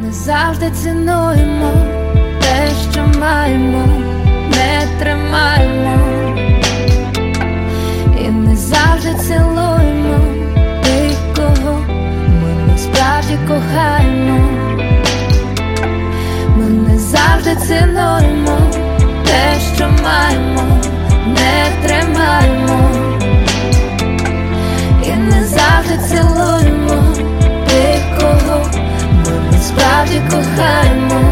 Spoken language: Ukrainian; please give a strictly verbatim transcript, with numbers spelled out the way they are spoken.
не завжди цінуємо те, що маємо, не тримаємо, і не завжди цілуємо тих, кого ми насправді кохаємо. Ми не завжди цінуємо те, що маємо, не тримаємо, і не завжди цілуємо тих, кого ми насправді кохаємо.